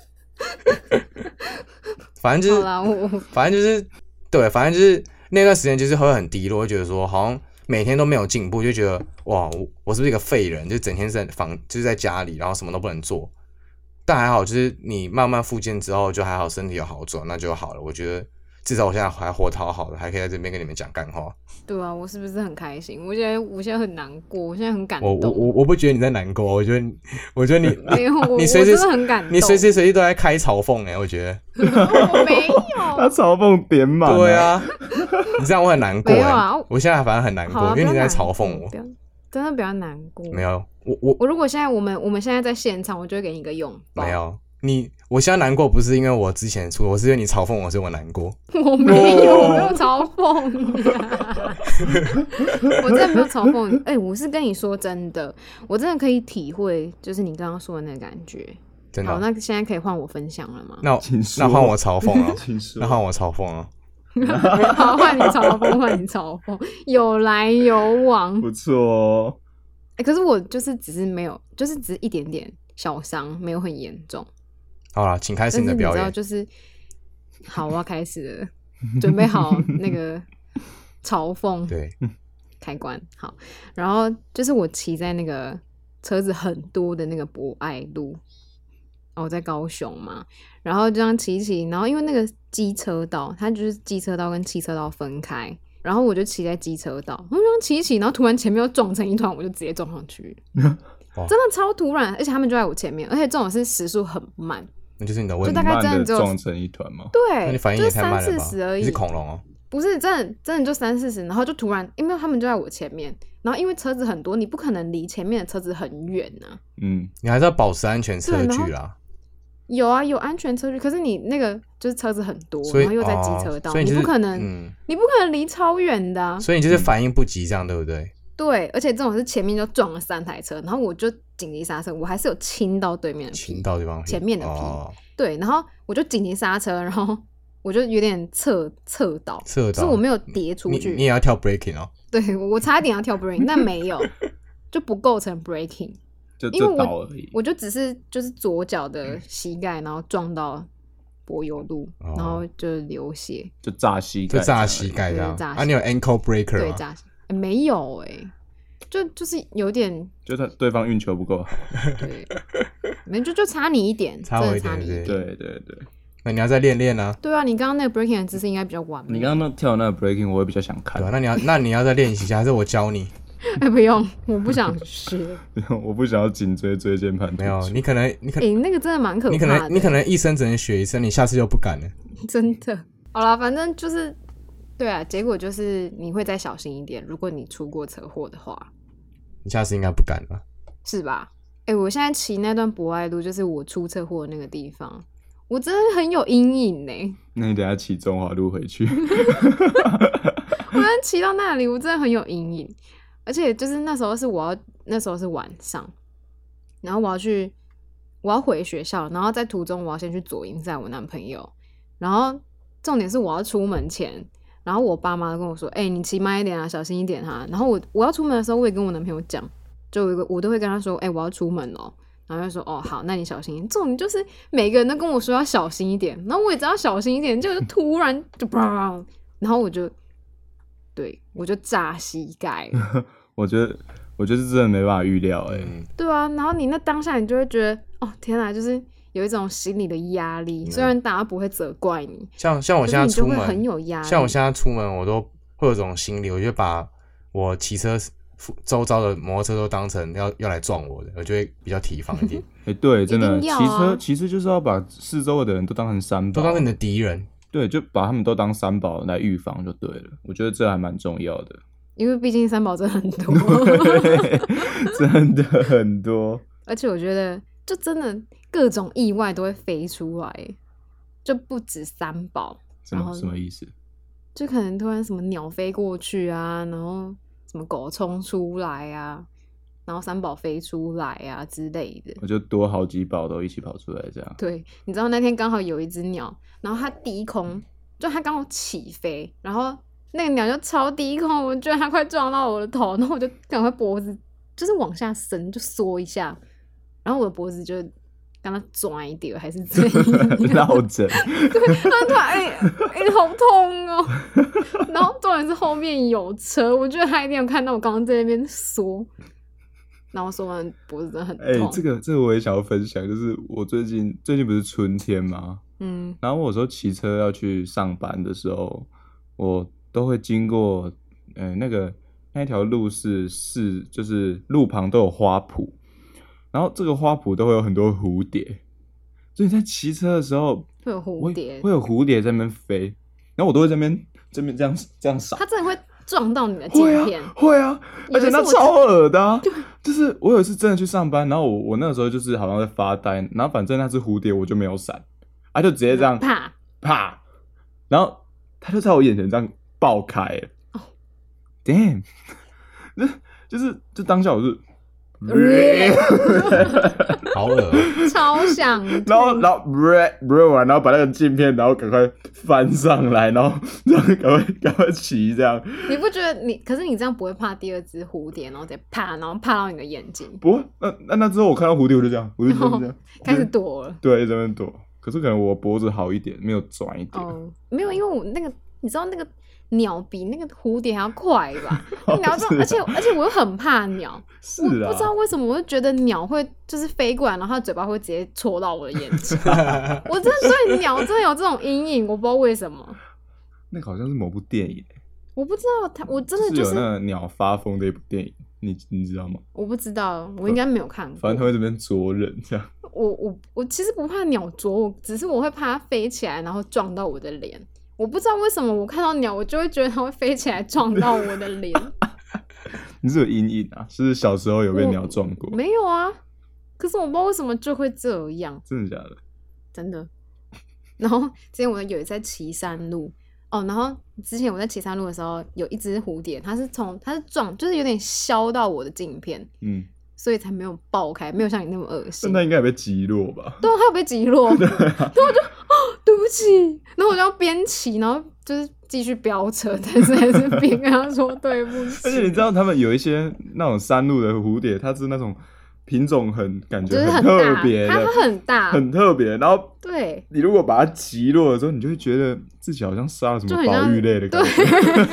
Speaker 1: 反正就是，反正就是，对，反正就是那段时间就是会很低落，会觉得说好像每天都没有进步，就觉得哇，我我是不是一个废人？就整天在房就是在家里，然后什么都不能做。但还好，就是你慢慢复健之后，就还好，身体有好转，那就好了。我觉得至少我现在还活得好好的，还可以在这边跟你们讲干话。
Speaker 2: 对啊，我是不是很开心？我觉得我现在很难过，我现在很感
Speaker 1: 我
Speaker 2: 动。
Speaker 1: 我我我不觉得你在难过，我觉得你，我觉得你
Speaker 2: 没有，
Speaker 1: 你随时
Speaker 2: 我真的很感动，
Speaker 1: 你随时随地都在开嘲讽哎、欸，我觉得。
Speaker 2: 我没有，
Speaker 3: 他嘲讽点满。
Speaker 1: 对啊，你这样我很难过、欸。
Speaker 2: 没有啊，
Speaker 1: 我现在反正很难过，
Speaker 2: 啊、
Speaker 1: 因为你在嘲讽我。
Speaker 2: 真的比较难过。
Speaker 1: 没有，我我
Speaker 2: 我如果现在我们我们现在在现场，我就会给你一个拥抱。
Speaker 1: 没有。你，我现在难过不是因为我之前出，我是因为你嘲讽我，所以我难过。
Speaker 2: 我没有，我没有嘲讽你、啊，我真的没有嘲讽你。哎、欸，我是跟你说真的，我真的可以体会，就是你刚刚说的那个感觉。
Speaker 1: 真的、啊。
Speaker 2: 好，那现在可以换我分享了吗？
Speaker 1: 那那换我嘲讽了，那换我嘲讽了。
Speaker 2: 好，换你嘲讽，换你嘲讽，有来有往，
Speaker 3: 不错哦。
Speaker 2: 哎、欸，可是我就是只是没有，就是只是一点点小伤，没有很严重。
Speaker 1: 好啦，请开始你的表演。
Speaker 2: 你知道，就是好，我要开始了，准备好那个嘲讽
Speaker 1: 对
Speaker 2: 开关。好，然后就是我骑在那个车子很多的那个博爱路，哦，在高雄嘛，然后就这样骑骑，然后因为那个机车道，它就是机车道跟汽车道分开，然后我就骑在机车道，我就这样骑骑，然后突然前面又撞成一团，我就直接撞上去了。真的超突然，而且他们就在我前面，而且这种是时速很慢，
Speaker 1: 那就是你的问题，
Speaker 2: 就大概真的只有
Speaker 3: 撞成一团吗？
Speaker 2: 对，
Speaker 1: 那你反应也太慢了吧？
Speaker 2: 就三四十而已，
Speaker 1: 你是恐龙哦？
Speaker 2: 不是，真的真的就三四十，然后就突然，因为他们就在我前面，然后因为车子很多，你不可能离前面的车子很远啊。
Speaker 3: 嗯，
Speaker 1: 你还是要保持安全车距啦。
Speaker 2: 有啊，有安全车距，可是你那个就是车子很多，
Speaker 1: 然
Speaker 2: 后又在机车道，
Speaker 1: 哦、你,
Speaker 2: 你不可能，
Speaker 1: 嗯、
Speaker 2: 你不可能离超远的、啊。
Speaker 1: 所以你就是反应不及，这样对不对？
Speaker 2: 对，而且这种是前面就撞了三台车，然后我就紧急刹车，我还是有亲到对面的皮，
Speaker 1: 亲到对方
Speaker 2: 前面的皮、
Speaker 1: 哦，
Speaker 2: 对，然后我就紧急刹车，然后我就有点侧侧倒，
Speaker 1: 侧倒，
Speaker 2: 是我没有跌出去，
Speaker 1: 你, 你也要跳 breaking 哦？
Speaker 2: 对，我差一点要跳 breaking， 但没有，就不构成 breaking，
Speaker 3: 就
Speaker 2: 因为
Speaker 3: 倒而已。
Speaker 2: 我就只是就是左脚的膝盖，然后撞到柏油路，
Speaker 1: 哦、
Speaker 2: 然后就流血，
Speaker 3: 就炸膝盖，
Speaker 1: 就炸膝盖这样。
Speaker 2: 对，
Speaker 1: 啊，你有 ankle breaker 吗？
Speaker 2: 对，炸膝、欸、没有哎、欸。就就是有点，
Speaker 3: 就他对方运球不够好，
Speaker 2: 对，没就就差你一点，
Speaker 1: 差我一点，
Speaker 2: 差你一点，
Speaker 3: 对对对。
Speaker 1: 那你要再练练啊。
Speaker 2: 对啊，你刚刚那个 breaking 的姿势应该比较完美。
Speaker 3: 你刚刚那跳那个 breaking， 我会比较想看。
Speaker 1: 对啊，那你要那你要再练习一下，还是我教你？
Speaker 2: 哎、欸，不用，我不想学。
Speaker 3: 我不想要紧追椎间盘突出。
Speaker 1: 没有，你可能你可
Speaker 2: 能，哎、欸，那个真的蛮可怕的。
Speaker 1: 你可能你可能一生只能学一次，你下次就不敢了。
Speaker 2: 真的。好啦，反正就是，对啊，结果就是你会再小心一点，如果你出过车祸的话。
Speaker 1: 你下次应该不敢了，
Speaker 2: 是吧？哎、欸，我现在骑那段博爱路，就是我出车祸的那个地方，我真的很有阴影呢、欸。
Speaker 3: 那你等一下骑中华路回去。
Speaker 2: 我刚骑到那里，我真的很有阴影，而且就是那时候是我要，那时候是晚上，然后我要去，我要回学校，然后在途中我要先去左营载我男朋友，然后重点是我要出门前。然后我爸妈都跟我说：“哎、欸，你骑慢一点啊，小心一点哈、啊。”然后我我要出门的时候，我也跟我男朋友讲，就有一个我都会跟他说：“哎、欸，我要出门哦。”然后就说：“哦，好，那你小心一点。”这种就是每个人都跟我说要小心一点，然后我也知道小心一点，结果就突然就砰，然后我就对我就炸膝盖了。
Speaker 3: 我觉得，我觉得真的没办法预料哎、欸
Speaker 1: 嗯。
Speaker 2: 对啊，然后你那当下你就会觉得，哦天哪，就是有有一种心理的压力，
Speaker 1: 嗯、
Speaker 2: 虽然大家不会责怪你，
Speaker 1: 像像我现在出门，
Speaker 2: 你就会很有压力。
Speaker 1: 像我现在出门，我都会有种心理，我就把我骑车周遭的摩托车都当成要要来撞我的，我就会比较提防一点。
Speaker 3: 哎、欸，对，真的，骑、
Speaker 2: 啊、
Speaker 3: 车骑车就是要把四周的人都当成三宝，
Speaker 1: 都当成你的敌人。
Speaker 3: 对，就把他们都当三宝来预防就对了。我觉得这还蛮重要的，
Speaker 2: 因为毕竟三宝真的很多，
Speaker 3: 真的很多。
Speaker 2: 而且我觉得，就真的各种意外都会飞出来，就不止三宝。
Speaker 3: 什么什么意思？
Speaker 2: 就可能突然什么鸟飞过去啊，然后什么狗冲出来啊，然后三宝飞出来啊之类的，
Speaker 3: 我就多好几宝都一起跑出来这样。
Speaker 2: 对，你知道那天刚好有一只鸟，然后它低空，就它刚好起飞，然后那个鸟就超低空，我觉得它快撞到我的头，然后我就赶快脖子就是往下伸，就缩一下，然后我的脖子就跟它拽一点，还是怎样？
Speaker 3: 绕枕。
Speaker 2: 对，然后突然哎哎，好痛哦！然后重点是后面有车，我觉得他一定有看到我刚刚在那边缩。然后说完脖子真的很痛。哎、
Speaker 3: 欸，这个这个我也想要分享，就是我最近最近不是春天吗？嗯，然后我有时候骑车要去上班的时候，我都会经过，呃，那个那条路是是就是路旁都有花圃，然后这个花圃都会有很多蝴蝶，所以你在骑车的时候
Speaker 2: 会有蝴蝶，
Speaker 3: 会, 会有蝴蝶在那边飞，然后我都会在那边这边这样这样扫，
Speaker 2: 它真的会撞到你的镜片，
Speaker 3: 会啊，会啊，而且那超恶的、啊，就是我有一次真的去上班，然后我我那个时候就是好像在发呆，然后反正那只蝴蝶我就没有闪，啊就直接这样
Speaker 2: 啪
Speaker 3: 啪，然后它就在我眼前这样爆开了，哦、damn， 就是就當下我是。
Speaker 1: 好恶，
Speaker 2: 超想
Speaker 3: 然后然后 break break 完，然后把那个镜片，然后赶快翻上来，然后然后赶快赶快骑这样。
Speaker 2: 你不觉得你？可是你这样不会怕第二只蝴蝶，然后再啪，然后啪到你的眼睛？
Speaker 3: 不会，那那那之后我看到蝴蝶，我就这样，我就这样，
Speaker 2: 开始躲了。
Speaker 3: 对，在那边躲。可是可能我脖子好一点，没有转一点。
Speaker 2: 哦，没有，因为我那个你知道那个。鸟比那个蝴蝶还要快吧？鸟就、啊、而且而且我又很怕鸟，
Speaker 3: 是啊，
Speaker 2: 我不知道为什么，我就觉得鸟会就是飞过来，然后它的嘴巴会直接戳到我的眼睛。我真的对鸟真的有这种阴影，我不知道为什么。
Speaker 3: 那个好像是某部电影，
Speaker 2: 我不知道它，我真的
Speaker 3: 就是、有那个鸟发疯的一部电影，你你知道吗？
Speaker 2: 我不知道，我应该没有看过。
Speaker 3: 反正它会这边啄人这样。
Speaker 2: 我我我其实不怕鸟啄我，只是我会怕它飞起来，然后撞到我的脸。我不知道为什么我看到鸟，我就会觉得它会飞起来撞到我的脸。
Speaker 3: 你是有阴影啊？是不是小时候有被鸟撞过？
Speaker 2: 没有啊，可是我不知道为什么就会这样。
Speaker 3: 真的假的？
Speaker 2: 真的。然后之前我有在骑山路哦，然后之前我在骑山路的时候，有一只蝴蝶，它是从它是撞，就是有点削到我的镜片，嗯，所以才没有爆开，没有像你那么恶心。
Speaker 3: 但它应该有被击落吧？
Speaker 2: 对啊，它有被击落。对啊、然后我就。对不起，然后我就要边骑，然后就是继续飙车，但是还是边跟他说对不起。
Speaker 3: 而且你知道，他们有一些那种山路的蝴蝶，它是那种品种很感觉
Speaker 2: 很
Speaker 3: 特别的，
Speaker 2: 它很大，
Speaker 3: 很特别。然后，
Speaker 2: 对，
Speaker 3: 你如果把它击落的时候，你就会觉得自己好像杀了什么保育类的感觉。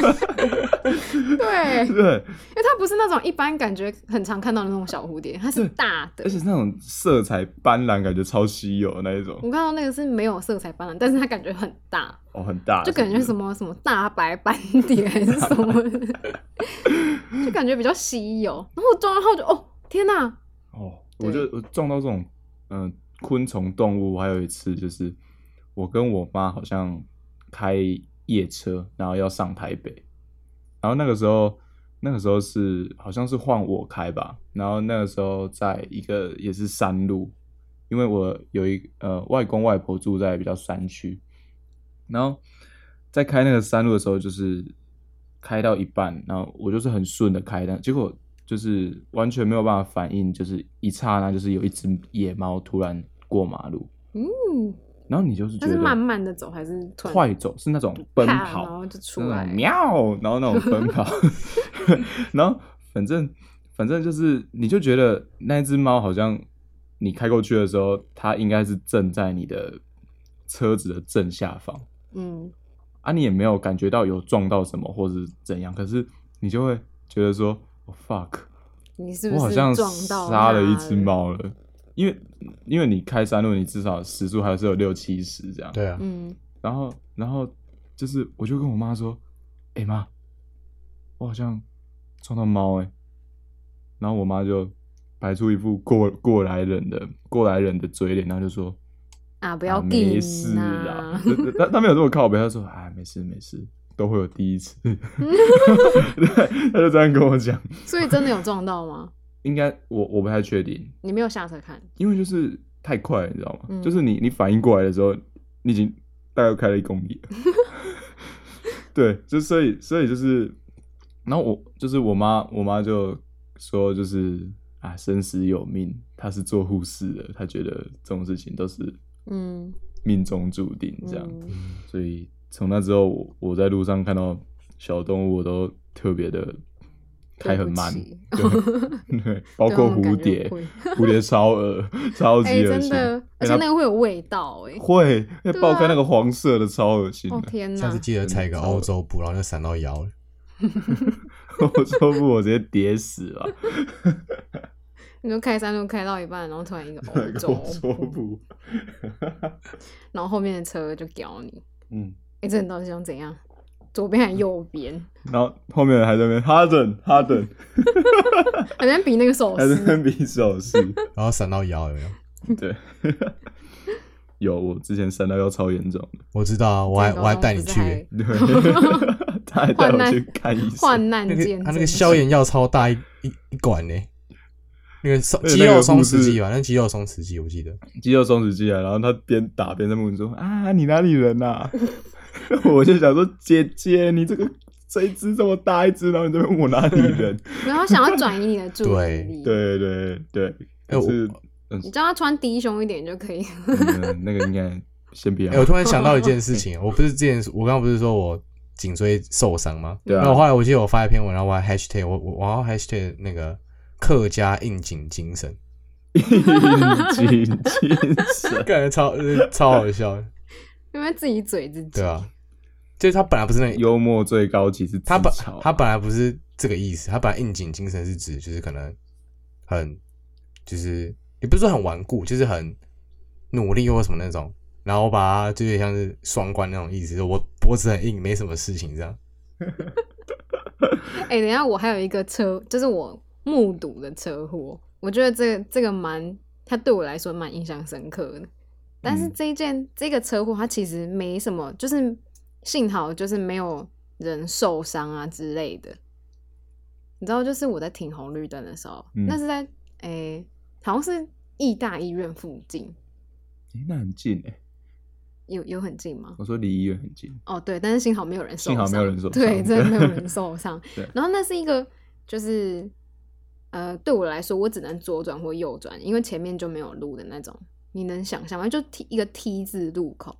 Speaker 2: 对，
Speaker 3: 对，
Speaker 2: 因为它不是那种一般感觉很常看到的那种小蝴蝶，它是大的，
Speaker 3: 而且是那种色彩斑斓，感觉超稀有的那一种。
Speaker 2: 我看到那个是没有色彩斑斓，但是它感觉很大，
Speaker 3: 哦，很大，
Speaker 2: 就感觉什么什么大白斑蝶还是什么的，就感觉比较稀有。然后我撞到后就哦天哪！
Speaker 3: 哦，我就我撞到这种嗯、呃、昆虫动物，还有一次就是我跟我妈好像开夜车，然后要上台北。然后那个时候，那个时候是好像是换我开吧。然后那个时候在一个也是山路，因为我有一呃外公外婆住在比较山区，然后在开那个山路的时候，就是开到一半，然后我就是很顺的开，但结果就是完全没有办法反应，就是一刹那就是有一只野猫突然过马路，嗯。然后你就是觉得
Speaker 2: 是慢慢的走还是突然
Speaker 3: 快走？是那种奔跑，
Speaker 2: 然后就出来
Speaker 3: 喵，然后那种奔跑，然后反正反正就是你就觉得那只猫好像你开过去的时候，它应该是正在你的车子的正下方，嗯，啊，你也没有感觉到有撞到什么或是怎样，可是你就会觉得说，哦 fuck，
Speaker 2: 你是不是
Speaker 3: 我好像
Speaker 2: 撞到
Speaker 3: 杀了一只猫了。 因为因为你开山路，你至少时速还是有六七十这样。
Speaker 1: 对啊，
Speaker 2: 嗯，
Speaker 3: 然后然后就是我就跟我妈说，哎、欸、妈，我好像撞到猫哎、欸，然后我妈就摆出一副过过来人的过来人的嘴脸，然后就说
Speaker 2: 啊，不要、
Speaker 3: 啊、没事啦，他他没有这么靠北，他说啊没事没事，都会有第一次，对，他就这样跟我讲。
Speaker 2: 所以真的有撞到吗？
Speaker 3: 应该我我不太确定，
Speaker 2: 你没有下车看，
Speaker 3: 因为就是太快了，你知道吗？
Speaker 2: 嗯、
Speaker 3: 就是你你反应过来的时候，你已经大概开了一公里了。对，就所以所以就是，然后我就是我妈，我妈就说就是啊，生死有命，她是做护士的，她觉得这种事情都是
Speaker 2: 嗯
Speaker 3: 命中注定这样。
Speaker 2: 嗯、
Speaker 3: 所以从那之后我，我在路上看到小动物，我都特别的开很慢，对对，包括蝴蝶，蝴蝶超恶，超级恶心，
Speaker 2: 欸、真的，而且那个会有味道、欸，哎，
Speaker 3: 会，会爆开那个黄色的，超恶心的。
Speaker 2: 哦天哪！
Speaker 1: 下次记得踩个欧洲步，然后就闪到腰了。
Speaker 3: 欧洲步我直接跌死了。
Speaker 2: 你就开山路开到一半，然后突然一个欧洲步，然后后面的车就屌你。嗯，哎、欸，这人到底想怎样？左边还是右边？
Speaker 3: 然后后面还在那边哈登哈登，
Speaker 2: 还在比那个手势，
Speaker 3: 还在那边比手势，
Speaker 1: 然后闪到腰有没有？
Speaker 3: 对，有，我之前闪到腰超严重的，
Speaker 1: 我知道啊，我还我还带你去、欸，
Speaker 3: 对，他还带我去看医生，
Speaker 2: 患难见证、
Speaker 1: 那个。他那个消炎药超大一一一管呢、欸，那个肌肉松弛剂吧，那肌肉松弛剂我记得，
Speaker 3: 肌肉松弛剂啊，然后他边打边在问说啊，你哪里人啊？我就想说，姐姐，你这个这一只这么大一只，然后你这边问我哪里人？
Speaker 2: 然后想要转移你的注意力。
Speaker 3: 对对对，可是、
Speaker 2: 欸、你叫他穿低胸一点就可以。
Speaker 3: 嗯、那个应该先不要。
Speaker 1: 哎、欸，我突然想到一件事情，我不是之前我刚刚不是说我颈椎受伤吗？
Speaker 3: 对啊。
Speaker 1: 然后后来我记得我发一篇文，然后我还 hashtag 我我然后 hashtag 那个客家应景精神，
Speaker 3: 应景精神，
Speaker 1: 感觉超超好笑的。
Speaker 2: 因为自己嘴自己。
Speaker 1: 对啊。就是他本来不是那个
Speaker 3: 幽默最高级是
Speaker 1: 他本他本来不是这个意思，他本来应景精神是指就是可能很就是也不是说很顽固，就是很努力或什么那种，然后我把它就有点像是双关那种意思，我脖子很硬，没什么事情这样。
Speaker 2: 哎、欸，等一下我还有一个车，就是我目睹的车祸，我觉得这个这个蛮，它对我来说蛮印象深刻的。但是这一件、嗯、这个车祸，它其实没什么，就是。幸好就是没有人受伤啊之类的，你知道，就是我在停红绿灯的时候，嗯、那是在诶、欸，好像是义大医院附近，
Speaker 3: 欸、那很近哎、欸，
Speaker 2: 有有很近吗？
Speaker 3: 我说离医院很近。
Speaker 2: 哦，对，但是幸好没有人受伤，
Speaker 3: 幸好没有人受伤，
Speaker 2: 对，真的没有人受伤。然后那是一个就是呃，对我来说，我只能左转或右转，因为前面就没有路的那种，你能想象吗？就 T 一个 T 字路口。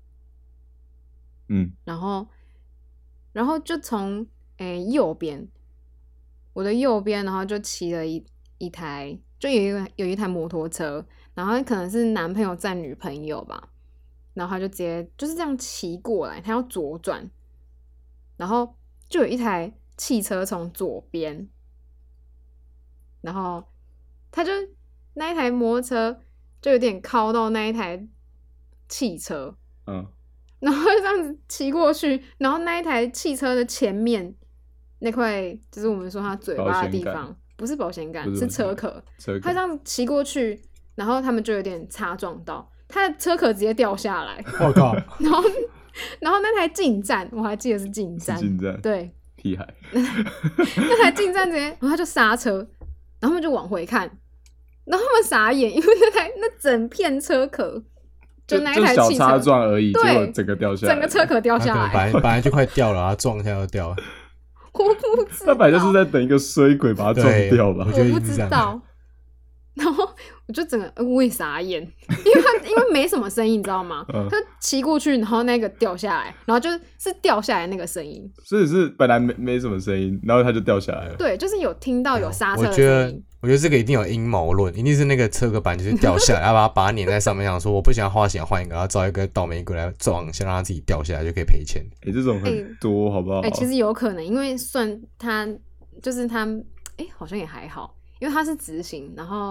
Speaker 3: 嗯，
Speaker 2: 然后，然后就从诶右边，我的右边，然后就骑了一一台，就有一个有一台摩托车，然后可能是男朋友载女朋友吧，然后他就直接就是这样骑过来，他要左转，然后就有一台汽车从左边，然后他就那一台摩托车就有点靠到那一台汽车，嗯。然后就这样子骑过去，然后那一台汽车的前面那块，就是我们说它嘴巴的地方，不是保险杆，是车壳。车壳。他这样骑过去，然后他们就有点擦撞到，他的车壳直接掉下来。
Speaker 1: 我靠！
Speaker 2: 然后，然后那台进站，我还记得是进站。
Speaker 3: 进站。
Speaker 2: 对。
Speaker 3: 屁孩。
Speaker 2: 那台进站直接，然后他就刹车，然后他们就往回看，然后他们傻眼，因为那台那整片车壳。就那一台汽车，
Speaker 3: 就小擦撞而已，结果整个掉下来，
Speaker 2: 整个车壳掉下来，
Speaker 1: 本来本来就快掉了，然后撞一下就掉了。
Speaker 2: 我不知道，
Speaker 3: 他本来就是在等一个衰鬼把它撞掉吧。
Speaker 2: 我不知道。然后我就整个我也傻眼，因为他因为没什么声音，你知道吗？嗯、他骑过去，然后那个掉下来，然后就是掉下来那个声音，
Speaker 3: 所以是本来没没什么声音，然后他就掉下来了。
Speaker 2: 对，就是有听到有刹车的
Speaker 1: 声音。我觉得，我觉得这个一定有阴谋论，一定是那个车壳板就是掉下来，要把它把它粘在上面，想说我不想花钱换一个，然后找一个倒霉鬼来撞，先让它自己掉下来就可以赔钱。
Speaker 3: 哎、欸，这种很多，欸、好不好？
Speaker 2: 哎、欸，其实有可能，因为算他就是他，哎、欸，好像也还好，因为他是直行，然后。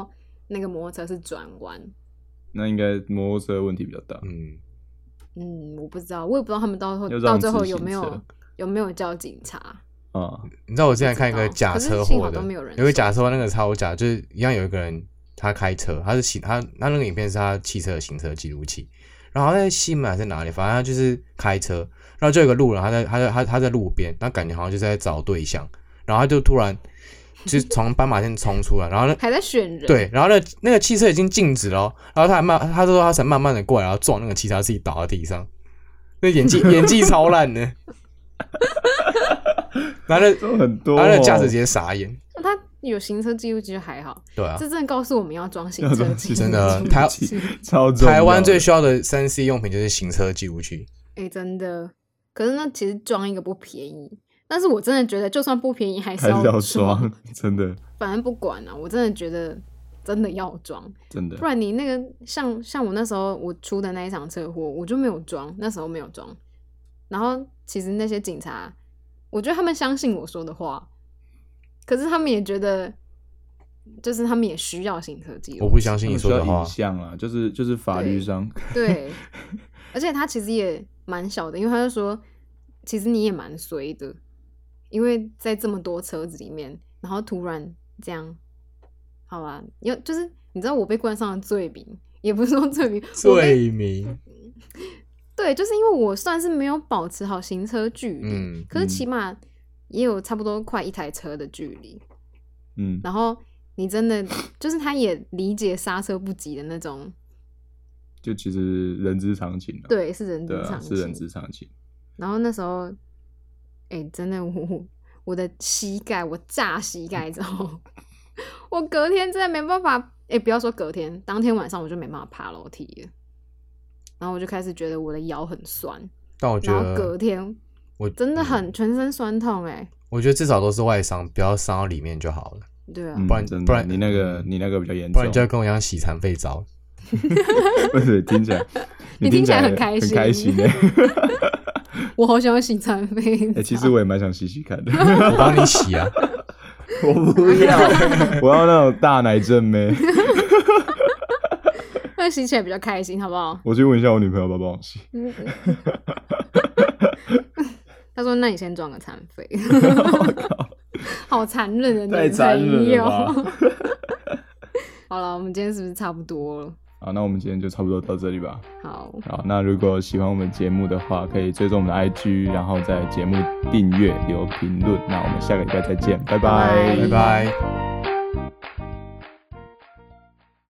Speaker 2: 那个摩托车是转弯。
Speaker 3: 那应该摩托车问题比较大。
Speaker 1: 嗯
Speaker 2: 嗯，我不知道，我也不知道他们到后
Speaker 3: 要让
Speaker 2: 到最后
Speaker 3: 自行
Speaker 2: 有没有
Speaker 3: 车
Speaker 2: 有没有叫警察。
Speaker 3: 啊、
Speaker 1: 你知道我之前看一个假车
Speaker 2: 可是幸
Speaker 1: 祸的
Speaker 2: 好都没有人，
Speaker 1: 有一个假车祸那个超假，就是一样有一个人他开车，他是行他他那个影片是他汽车的行车记录器，然后他在西门还是哪里，反正他就是开车，然后就有一个路人他在他在他他在路边，那感觉好像就是在找对象，然后他就突然就是从斑马线冲出来，然后呢
Speaker 2: 还在选人，
Speaker 1: 对，然后那那个汽车已经静止了、哦，然后他还慢，他说他才慢慢的过来，然后撞那个汽车，自己倒在地上，那演技演技超烂的。然后那
Speaker 3: 很多、哦，
Speaker 1: 然后那驾驶直接傻眼。
Speaker 2: 他有行车记录器就还好，
Speaker 1: 对啊，
Speaker 2: 这真的告诉我们要装行车记录器，
Speaker 1: 真的台
Speaker 3: 超重要的
Speaker 1: 台湾最需要的三 C 用品就是行车记录器。
Speaker 2: 哎、欸，真的，可是那其实装一个不便宜，但是我真的觉得就算不便宜还是要
Speaker 3: 要装，真的。
Speaker 2: 反正不管啊，我真的觉得真的要装，
Speaker 3: 真的，
Speaker 2: 不然你那个像像我那时候我出的那一场车祸，我就没有装，那时候没有装，然后其实那些警察，我觉得他们相信我说的话，可是他们也觉得，就是他们也需要行车记录。
Speaker 1: 我不相信你说的话，
Speaker 3: 影像啊，就是就是法律上
Speaker 2: 对，而且他其实也蛮小的，因为他就说，其实你也蛮衰的，因为在这么多车子里面，然后突然这样，好吧，有就是你知道我被冠上了罪名，也不是说罪名，
Speaker 1: 罪名。
Speaker 2: 对，就是因为我算是没有保持好行车距离，
Speaker 1: 嗯，
Speaker 2: 可是起码也有差不多快一台车的距离，
Speaker 3: 嗯，
Speaker 2: 然后你真的就是他也理解刹车不及的那种，
Speaker 3: 就其实人之常情、啊，
Speaker 2: 对，是人之
Speaker 3: 对、啊，
Speaker 2: 常情，
Speaker 3: 是人之常情。
Speaker 2: 然后那时候，哎、欸，真的我我的膝盖，我炸膝盖之后，我隔天真的没办法，哎、欸，不要说隔天，当天晚上我就没办法爬楼梯了。然后我就开始觉得我的腰很酸，
Speaker 1: 但我觉
Speaker 2: 然后
Speaker 1: 得
Speaker 2: 隔天
Speaker 1: 我
Speaker 2: 真的很全身酸痛哎、欸。
Speaker 1: 我觉得至少都是外伤，不要伤到里面就好了。
Speaker 2: 对啊，
Speaker 3: 嗯、
Speaker 1: 不然
Speaker 3: 真的
Speaker 1: 不然
Speaker 3: 你那个你那个比较严重，
Speaker 1: 不然就要跟我一样洗残废澡。
Speaker 3: 不是听起来
Speaker 2: 你听起来很开心，
Speaker 3: 很开心欸
Speaker 2: 我好想要洗残废澡。
Speaker 3: 哎、欸，其实我也蛮想洗洗看的。
Speaker 1: 我帮你洗啊。
Speaker 3: 我不要，我要那种大奶正妹。
Speaker 2: 那洗起来比较开心，好不好？
Speaker 3: 我去问一下我女朋友要不要帮我洗。
Speaker 2: 他说：“那你先装个残废。”好残忍的女朋友，
Speaker 3: 太残忍了吧。
Speaker 2: 好了，我们今天是不是差不多了？
Speaker 3: 好，那我们今天就差不多到这里吧。
Speaker 2: 好，
Speaker 3: 好，那如果喜欢我们节目的话，可以追踪我们的 I G， 然后在节目订阅留评论。那我们下个礼拜再见，拜拜，
Speaker 1: 拜拜。